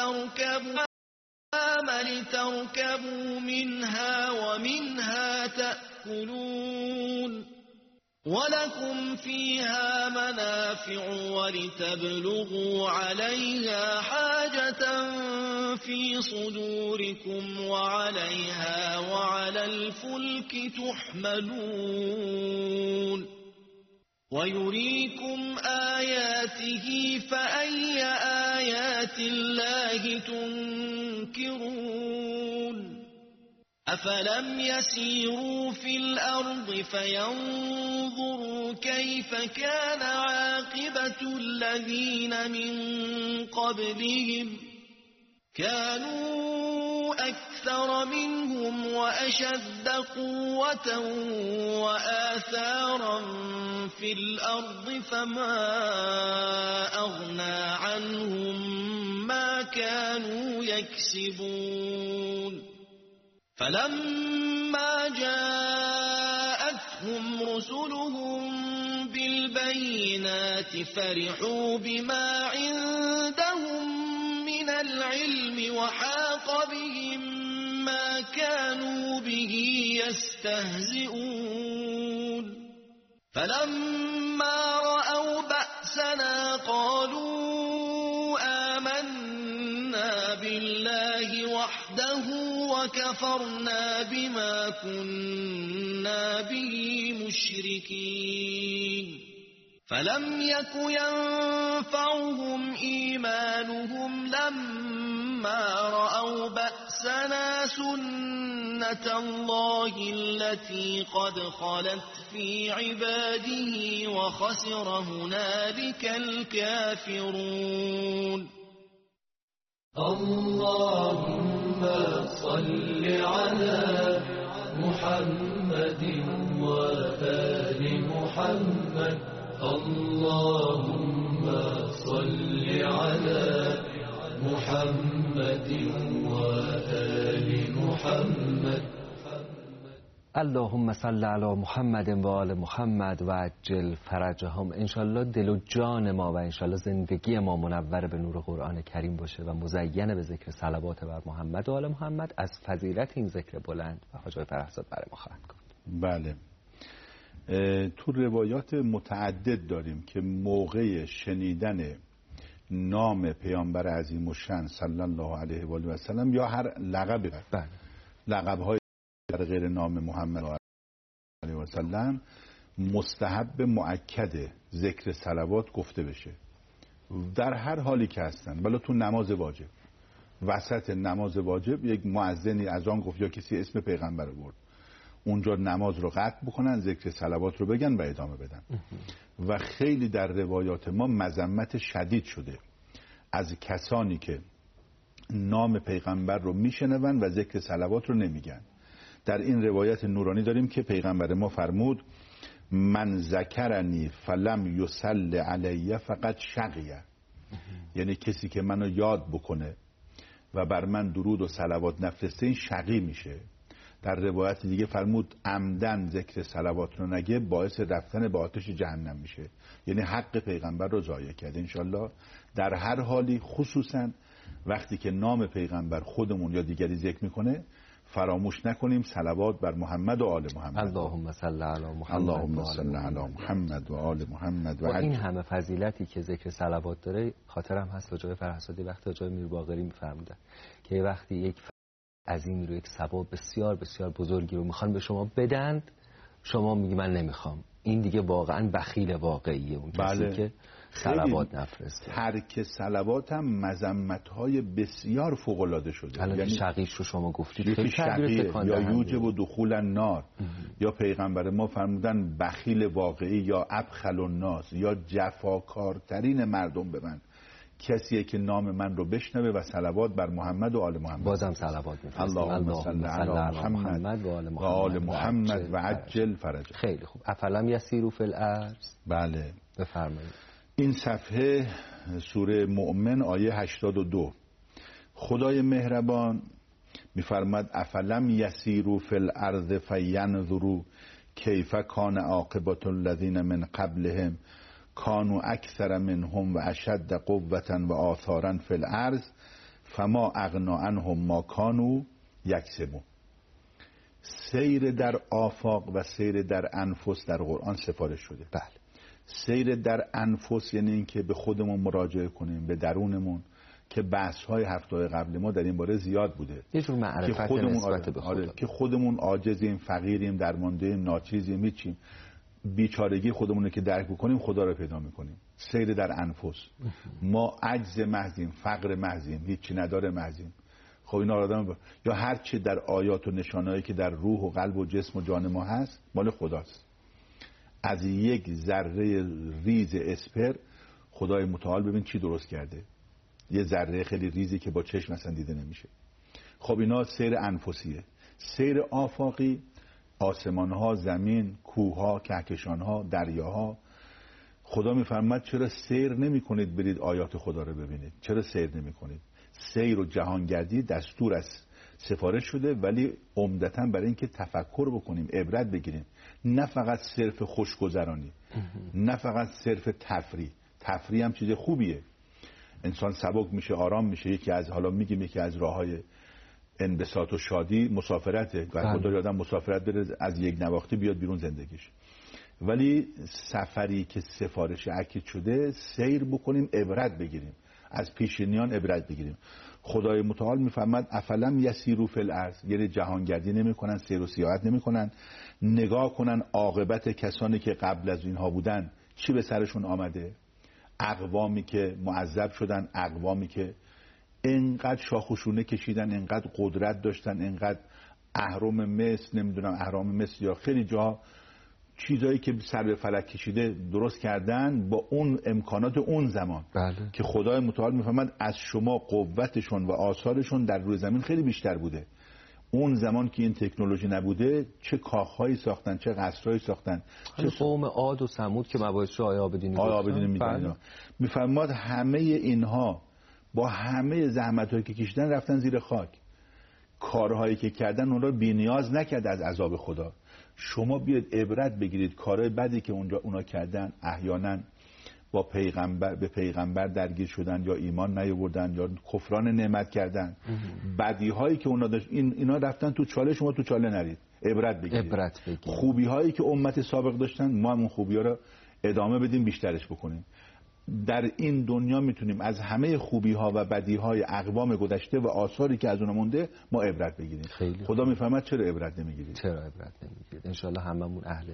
لتركبوا منها ومنها تأكلون ولكم فيها منافع ولتبلغوا عليها حاجة في صدوركم وعليها وعلى الفلك تحملون ويريكم آياته فأي آيات الله تنكرون. أفلم يسيروا في الأرض فينظروا كيف كان عاقبة الذين من قبلهم كانوا أكثر منهم وأشد قوة وآثارا في الأرض فما أغنى عنهم ما كانوا يكسبون. فلما جاءتهم رسلهم بالبينات فرحوا بما عندهم من العلم وحاق بهم ما كانوا به يستهزئون. فلما رأوا بأسنا قالوا آمنا بالله وحده وكفرنا بما كنا به مشركين. فلم يك ينفعهم إيمانهم لما رأوا بأسنا سنة الله التي قد خلت في عباده وخسر هنالك الكافرون. اللهم صل على محمد وآل محمد. اللهم صل على محمد وآل محمد. اللهم صل علی محمد و آل محمد و عجل فرجهم. انشالله دل و جان ما و انشالله زندگی ما منور به نور قرآن کریم باشه و مزین به ذکر صلوات بر محمد و آل محمد. از فضیلت این ذکر بلند و حاج فرهزاد برای ما خواهند گفت. بله، تو روایات متعدد داریم که موقع شنیدن نام پیامبر عظیم الشأن صلی الله علیه و آله و سلم یا هر لقب لقب‌های در غیر نام محمد علیه و سلم مستحب مؤکد ذکر صلوات گفته بشه در هر حالی که هستن. ولی تو نماز واجب، وسط نماز واجب یک مؤذنی اذان گفت یا کسی اسم پیغمبر رو برد، اونجا نماز رو قطع بکنن، ذکر صلوات رو بگن و ادامه بدن. و خیلی در روایات ما مذمت شدید شده از کسانی که نام پیغمبر رو میشنون و ذکر صلوات رو نمیگن. در این روایت نورانی داریم که پیغمبر ما فرمود من ذکرنی فلم یصلی علیه فقط شقیه. یعنی کسی که منو یاد بکنه و بر من درود و صلوات نفرسته این شقی میشه. در روایت دیگه فرمود عمدن ذکر صلوات رو نگه باعث رفتن به آتش جهنم میشه، یعنی حق پیغمبر رو ضایع کرده. انشالله در هر حالی، خصوصا وقتی که نام پیغمبر خودمون یا دیگری ذکر میکنه، فراموش نکنیم صلوات بر محمد و آل محمد. اللهم صل علی محمد، اللهم صل علی محمد و آل محمد. و این همه فضیلتی که ذکر صلوات داره، خاطرم هست حاج فرهزادی وقتی حاج میر باقری میفرمودن که یه وقتی یک عظیمی رو، یک ثواب بسیار بسیار بزرگی رو میخوان به شما بدند، شما میگی من نمیخوام، این دیگه واقعا بخیل واقعیه اون کسی که صلوات نفرسته. ترک صلوات هم مذمت‌های بسیار فوق‌العاده شده. یعنی شقیش رو شما گفتید خیلی شقیه، یا یوجب و دخول النار، یا پیغمبر ما فرمودن بخیل واقعی یا ابخل الناس، یا جفاکارترین مردم به من کسیه که نام من رو بشنوه و صلوات بر محمد و آل محمد. بازم صلوات می‌فرستیم. اللهم صل علی محمد و آل محمد و عجل فرجه. خیلی خوب. افلم یسیروا فی الارض. بله بفرمایید. این صفحه سوره مؤمن آیه 82. خدای مهربان می‌فرماد افلم یسیروا فی الارض فینظروا کیف کان عاقبة الذین من قبلهم کانوا اکثر منهم و اشد قوة و آثارا فی الارض فما اغنا عنهم ما کانوا یکسبون. سیر در آفاق و سیر در انفس در قرآن سفارش شده. بله. سیر در انفس یعنی این که به خودمون مراجعه کنیم، به درونمون، که بحث‌های هفته قبل ما در این باره زیاد بوده. یه جور معرفت نسبت به خدا. که خودمون عاجزیم، فقیریم، درمانده‌ایم، ناچیزیم، هیچیم. بیچارگی خودمون که درک بکنیم خدا رو پیدا میکنیم. سیر در انفس. ما عجز محضیم، فقر محضیم، هیچی نداره محضیم. خب اینا آدم یا هر چی در آیات و نشانهایی که در روح و قلب و جسم و جان ما هست مال خداست. از یک ذره ریز اسپر خدای متعال ببین چی درست کرده. یه ذره خیلی ریزی که با چشم اصلا دیده نمیشه. خب اینا سیر انفسیه. سیر آفاقی، آسمان‌ها، زمین، کوه‌ها، کهکشان‌ها، دریاها. خدا می‌فرماد چرا سیر نمی‌کنید برید آیات خدا رو ببینید؟ چرا سیر نمی‌کنید؟ سیر و جهانگردی دستور از سفارش شده، ولی عمدتاً برای اینکه تفکر بکنیم، عبرت بگیریم، نه فقط صرف خوشگذرانی، نه فقط صرف تفریح. تفریح هم چیز خوبیه، انسان سبک میشه، آرام میشه. یکی از حالا میگیم یکی از راه‌های انبساط و شادی مسافرته. خدا یادم مسافرت بره از یک نواختی بیاد بیرون زندگیش. ولی سفری که سفارش اکید شده سیر بکنیم، عبرت بگیریم، از پیشینیان عبرت بگیریم. خدای متعال میفرماد افلم یسیروا فی الارض، یعنی جهانگردی نمیکنن، سیر و سیاحت نمیکنن، نگاه کنن عاقبت کسانی که قبل از اینها بودن چی به سرشون آمده. اقوامی که معذب شدن، اقوامی که انقدر شاخ و شونه کشیدن، انقدر قدرت داشتن، انقدر اهرام مصر، نمیدونم اهرام مصر یا خیلی جا چیزایی که سر به فلک کشیده درست کردن با اون امکانات اون زمان. بله. که خدای متعال میفهمد از شما قوتشون و آثارشون در روی زمین خیلی بیشتر بوده. اون زمان که این تکنولوژی نبوده چه کاخهایی ساختن، چه قصرهایی ساختن. چه قوم عاد و ثمود که مباحث آیه آبدینی میدن. میفرماد همه اینها با همه زحمت‌هایی که کشیدن رفتن زیر خاک. کارهایی که کردن اون رو بی‌نیاز نکرد از عذاب خدا. شما بیاید عبرت بگیرید. کارهای بدی که اونا کردن احیانا با به پیغمبر درگیر شدن، یا ایمان نیاوردن، یا کفران نعمت کردن. بدی‌هایی که اونا داشت اینا رفتن تو چاله، شما تو چاله نرید. عبرت بگیرید. خوبی‌هایی که امت سابق داشتن ما هم اون خوبی‌ها رو ادامه بدیم، بیشترش بکنیم. در این دنیا میتونیم از همه خوبی‌ها و بدی‌های اقوام گذشته و آثاری که از اونها مونده ما عبرت بگیریم. خدا میفهمد چرا عبرت نمیگیرید؟ چرا عبرت نمیگیرید؟ انشالله هممون اهل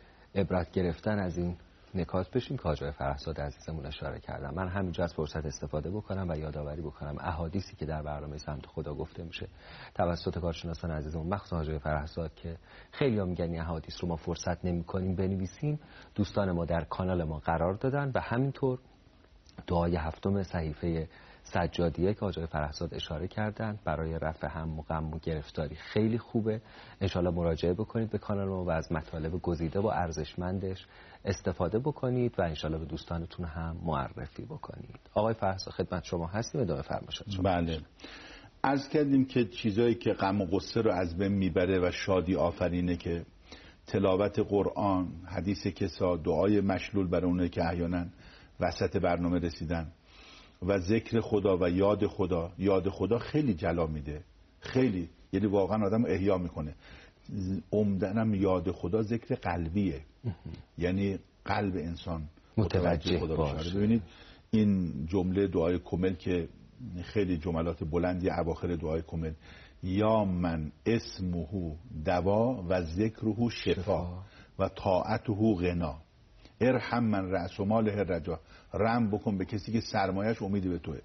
عبرت گرفتن از این نکات بشیم که حاج فرهزاد عزیزمون اشاره کردن. من همینجا از فرصت استفاده بکنم و یادآوری بکنم احادیثی که در برنامه سمت خدا گفته میشه توسط کارشناسان عزیزمون، مخصوصا حاج فرهزاد، که خیلی‌ها میگن این احادیث رو ما فرصت نمی‌کنیم بنویسیم. دوستان ما در کانال ما قرار دادن و همینطور دعای هفتم صحیفه سجادیه که آقای فرهزاد اشاره کردن برای رفع هم و غم و گرفتاری خیلی خوبه. انشالله مراجعه بکنید به کانال ما و از مطالب گزیده و ارزشمندش استفاده بکنید و انشالله به دوستانتون هم معرفی بکنید. آقای فرهزاد خدمت شما هستیم، ادامه فرمایشات شما. بله، عرض کردیم که چیزایی که غم و غصه رو از بین میبره و شادی آفرینه که تلاوت قرآن، حدیث کسا، دعای مشلول برای اونایی که احیانا وسط برنامه رسیدن و ذکر خدا و یاد خدا. یاد خدا خیلی جلا میده، خیلی، یعنی واقعا آدم احیا میکنه. عمدنم یاد خدا ذکر قلبیه، یعنی قلب انسان متوجه خدا باشه. ببینید این جمله دعای کمل که خیلی جملات بلندی اواخر دعای کمل، یا من اسمه دوا و ذکره شفا و طاعته غنا، ارحم من رأس ماله رجا، رحم بکن به کسی که سرمایش امیدی به توه.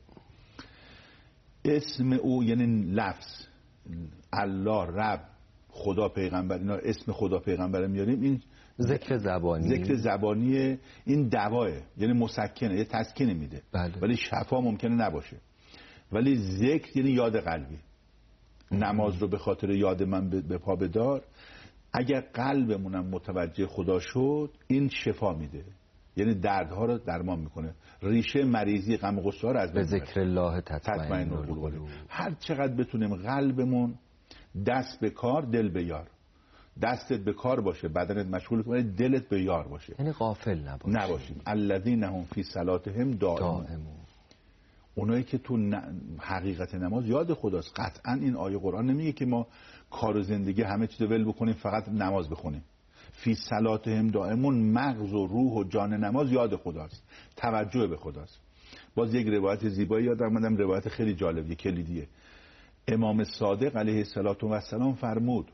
اسم او یعنی لفظ، الله، رب، خدا، پیغمبر، اینا اسم خدا پیغمبر میاریم. این ذکر زبانی این دواه، یعنی مسکنه، یه تسکینه میده. بله. ولی شفا ممکنه نباشه. ولی ذکر یعنی یاد قلبی. نماز رو به خاطر یاد من به پا بدار. اگر قلبمونم متوجه خدا شد این شفا میده، یعنی دردها رو درمان میکنه، ریشه مریضی غم و غصه رو از بین میبره. به ذکر الله تطمئن القلوب. هر چقدر بتونیم قلبمون دست به کار دل به یار، دستت به کار باشه، بدنت مشغول کنه، دلت به یار باشه، یعنی غافل نباشیم. الذین هم فی صلاتهم دائمون. اونایی که تو حقیقت نماز یاد خداست. قطعا این آیه قرآن نمیگه که ما کار و زندگی همه چیز ول بکنیم فقط نماز بخونیم. فی صلاتهم دائمون، مغز و روح و جان نماز یاد خداست، توجه به خداست. باز یک روایت زیبایی یادم اومدم، روایت خیلی جالبیه، کلیدیه. امام صادق علیه السلام فرمود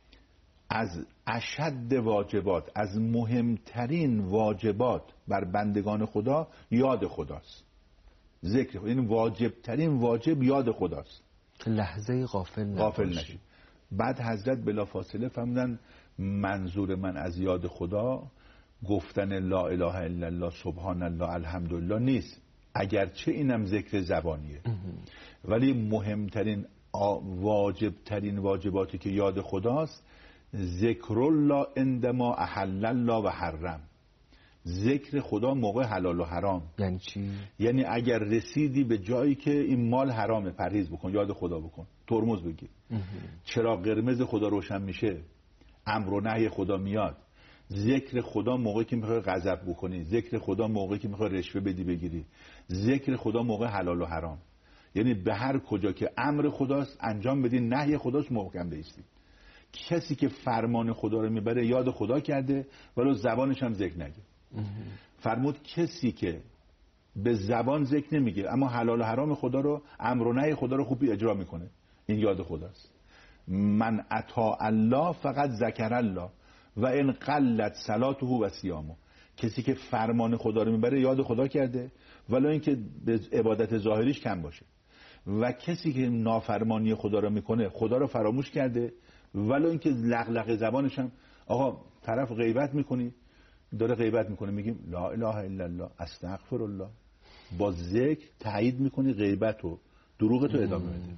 از اشد واجبات، از مهمترین واجبات بر بندگان خدا یاد خداست. ذکر، یعنی واجبترین واجب یاد خداست که لحظه غافل نشید. بعد حضرت بلافاصله فرمودن منظور من از یاد خدا گفتن لا اله الا الله سبحان الله الحمدلله نیست، اگرچه اینم ذکر زبانیه، ولی مهمترین واجبترین واجباتی که یاد خداست ذکر الله عندما احل الله و حرم. ذکر خدا موقع حلال و حرام. یعنی چی؟ یعنی اگر رسیدی به جایی که این مال حرامه، پرهیز بکن، یاد خدا بکن، ترمز بگیر. چراغ قرمز خدا روشن میشه، امر و نهی خدا میاد. ذکر خدا موقعی که میخوای غضب بکنی، ذکر خدا موقعی که میخوای رشوه بدی بگیری، ذکر خدا موقع حلال و حرام. یعنی به هر کجا که امر خداست انجام بدی، نهی خداست محکم بایستی. کسی که فرمان خدا رو میبره یاد خدا کرده ولو زبانش هم ذکر نگه. فرمود کسی که به زبان ذکر نمیگه اما حلال و حرام خدا رو، امر و نهی خدا رو خوبی اجرا میکنه، این یاد خداست. من اطاع الله فقط ذکر الله و ان قلت صلاته و صیامه. کسی که فرمان خدا رو میبره یاد خدا کرده ولو اینکه به عبادت ظاهریش کم باشه. و کسی که نافرمانی خدا رو میکنه خدا رو فراموش کرده ولو اینکه لغلق زبانش هم. آقا طرف غیبت میکنی، داره غیبت میکنه، میگیم لا اله الا الله استغفر الله، با ذکر تایید میکنی غیبت و دروغ تو ادامه بده.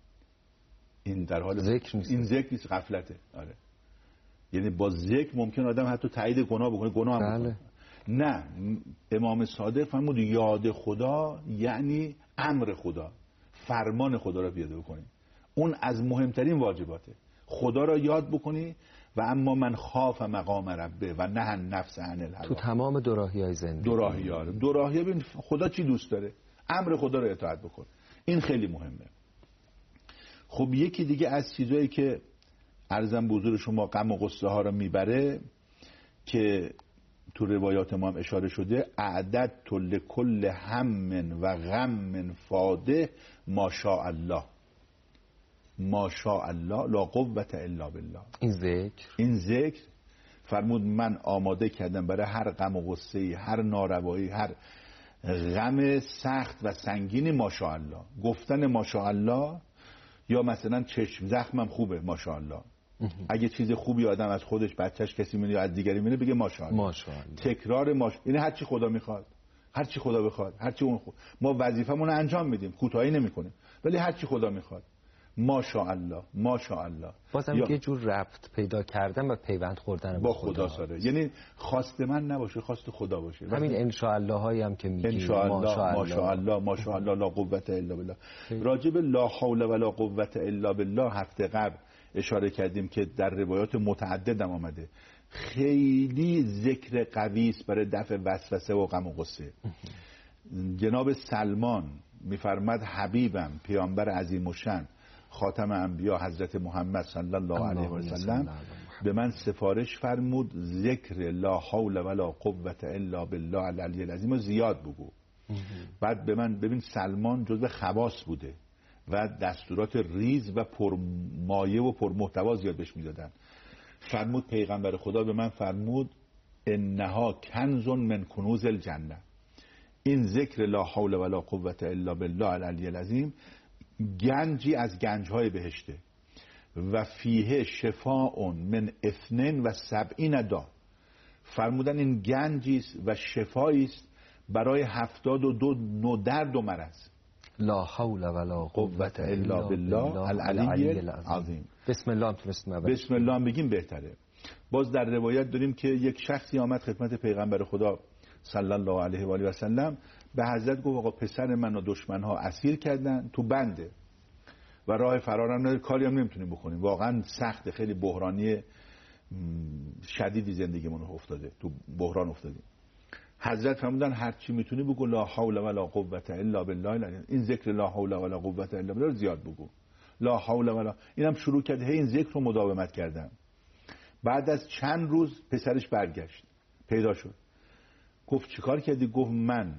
این در حال ذکر نیست، این ذکر نیست، غفلته. آره، یعنی با ذکر ممکن آدم حتی تایید گناه بکنه، گناه هم بکنه. نه، امام صادق فرمود یاد خدا یعنی امر خدا، فرمان خدا رو پیاده بکنی. اون از مهمترین واجباته، خدا را یاد بکنی. و اما من خاف مقام ربه و نه نفس عن الهوا. تو تمام دوراهی‌های زندگی، دوراهی ببین خدا چی دوست داره، امر خدا رو اطاعت بکن. این خیلی مهمه. خب یکی دیگه از چیزایی که عرضم به حضور شما غم و غصه ها رو میبره که تو روایات ما هم اشاره شده، اعددت لکل هم و غم فاده ماشاء الله، ماشاء الله لا قوة الا بالله. این ذکر فرمود من آماده کردم برای هر غم و غصه، هر ناروایی، هر غم سخت و سنگینی ماشاء الله. گفتن ماشاء الله، یا مثلا چشم زخمم خوبه ماشاء الله. اگه چیز خوبی آدم از خودش، بچهش کسی میره یا از دیگری میره، بگه ماشاء الله. تکرار این هر چی خدا میخواد. هر چی خدا بخواد، هر چی اون ما وظیفمون رو انجام میدیم، کوتاهی نمیکنیم، ولی هر چی خدا میخواد. ماشاءالله ماشاءالله. بازم یه جور ربط پیدا کردن و پیوند خوردن با خدا ساره. یعنی خواست من نباشه، خواست خدا باشه. همین انشاءالله هایی هم که میگی، ماشاءالله ماشاءالله لا قوت الا بالله. راجب لا حول ولا قوت الا بالله هفته قبل اشاره کردیم که در روایات متعدد هم آمده، خیلی ذکر قوی است برای دفع وسوسه و غم و غصه. جناب سلمان میفرماد حبیبم پیامبر عظیم الشأن خاتم انبیا حضرت محمد صلی الله علیه و سلم به من سفارش فرمود ذکر لا حول ولا قوت الا بالله العلی العظیم زیاد بگو. بعد به من ببین سلمان جزو خواص بوده و دستورات ریز و پرمایه و پرمحتوا زیاد بهش میدادن. فرمود پیغمبر خدا به من فرمود انها کنز من کنوز الجنه، این ذکر لا حول ولا قوت الا بالله العلی العظیم گنجی از گنجهای بهشته و فیه شفاء من 72 دا. فرمودن این گنجی و شفایی است برای 72 نوع درد و مرض. لا حول ولا قوت الا بالله العلی العظیم. بسم الله هم بسم الله هم بگیم بهتره. باز در روایت داریم که یک شخصی آمد خدمت پیغمبر خدا صلی الله علیه و آله و سلم، به حضرت گفت آقا پسر من و دشمنها اسیر کردن، تو بنده و راه فرارم نداره، کاری هم نمیتونیم بکنیم، واقعا سخت، خیلی بحرانی شدیدی زندگیمون افتاده، تو بحران افتادیم. حضرت فرمودن هر چی میتونی بگو لا حول ولا قوت الا بالله، این ذکر لا حول ولا قوت الا بالله زیاد بگو، لا حول ولا. اینم شروع کرد این ذکر رو مداومت کردن. بعد از چند روز پسرش برگشت، پیدا شد. گفت چیکار کردی؟ گفت من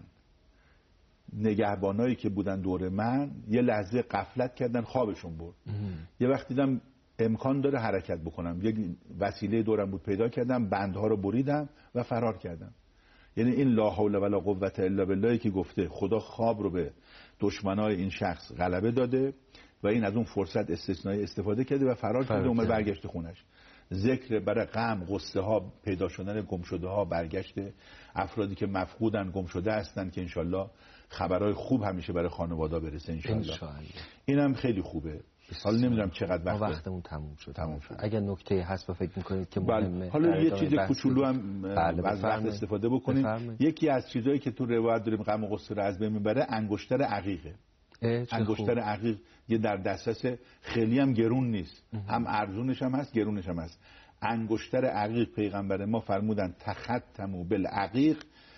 نگهبانایی که بودن دور من یه لحظه غفلت کردن، خوابشون برد. یه وقت دیدم امکان داره حرکت بکنم، یک وسیله دورم بود پیدا کردم، بندها رو بریدم و فرار کردم. یعنی این لا حول ولا قوت الا بالله که گفته خدا خواب رو به دشمنای این شخص غلبه داده و این از اون فرصت استثنایی استفاده کرده و فرار کرده، اومد برگشت خونش. ذکر برای غم، غصه ها، پیدا شدن گم شده ها، برگشت افرادی که مفقودن، گم شده هستن که انشالله خبرهای خوب همیشه برای خانواده برسه انشالله. اینم خیلی خوبه. حالا نمیدونم چقدر وقتمون تموم شد. اگر نکته هست و فکر میکنید که مهمه، حالا یه چیز کوچولو هم از وقت استفاده بکنیم. یکی از چیزایی که تو روایت داریم غم و غصه رو از بین میبره انگشتر عقیقه. انگشتر عقیق یه در دسترس، خیلی هم گرون نیست، هم ارزونش هم هست گرونش هم هست. انگشتر عقیق پیغمبر ما فرمودن تختموا بالعقیق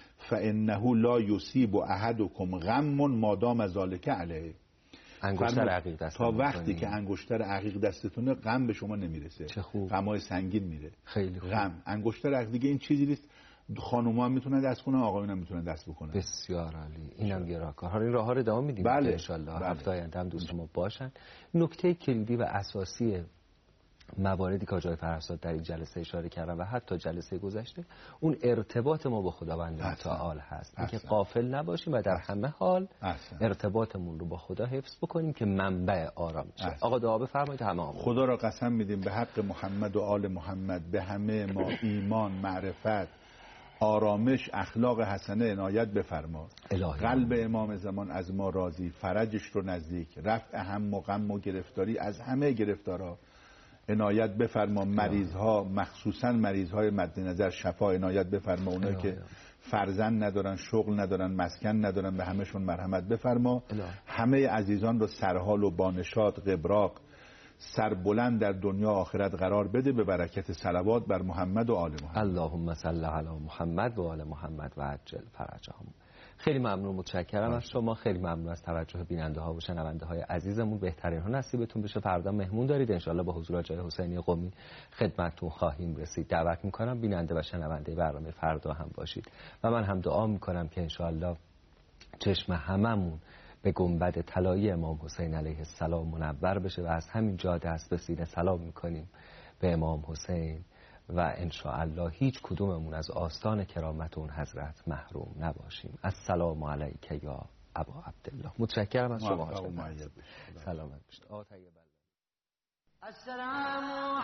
فانه لا یصیب احدکم غم ما دام ذلک علیه. انگشتر عقیق دست تا وقتی که انگشتر عقیق دستتونه غم به شما نمیرسه، غمای سنگین میره. خیلی خوب. غم انگشتر عقیق دیگه این چیزی نیست، خانوما هم میتونن دست کنن، آقایون هم میتونن دست بکنن. بسیار عالی. اینم یه راهکار. حالا این راه‌ها رو ادامه میدیم ان شاءالله. هفته آینده هم دوست ما باشن. نکته کلیدی و اساسی مواردی که آقای فرهزاد در این جلسه اشاره کردن و حتی جلسه گذشته، اون ارتباط ما با خداوند متعال هست، اینکه غافل نباشیم و در همه حال ارتباطمون رو با خدا حفظ بکنیم که منبع آرامش. آقا دعا بفرمایید. همه خدا را قسم میدیم به حق محمد و آل محمد به همه ما ایمان، معرفت، آرامش، اخلاق حسنه عنایت بفرما. قلب امام زمان از ما راضی، فرجش رو نزدیک، رفع هم و غم و گرفتاری از همه گرفتارها عنایت بفرما. مریض ها مخصوصا مریض های مد نظر شفا عنایت بفرما. اونایی که فرزند ندارن، شغل ندارن، مسکن ندارن، به همهشون مرحمت بفرما. همه عزیزان رو سرحال و بانشاد قبراق سربلند در دنیا آخرت قرار بده به برکت صلوات بر محمد و آل محمد. اللهم صل علی محمد و آل محمد و عجل فرجهم. خیلی ممنون، متشکرم از شما. خیلی ممنون از توجه بیننده ها و شنونده های عزیزمون. بهترین ها نصیبتون بشه. فردا مهمون دارید انشالله با حضور آقای حسینی قمی خدمتتون خواهیم رسید. دعوت میکنم بیننده و شنونده برنامه فردا هم باشید و من هم دعا میکنم که انشالله چشم هممون به گنبد طلایی امام حسین علیه السلام منور بشه و از همین جا دست به سینه سلام میکنیم به امام حسین و انشاءالله هیچ کدوممون از آستان کرامت اون حضرت محروم نباشیم. السلام علیک یا ابا عبدالله. متشکرم از شما. سلامت باشید. السلام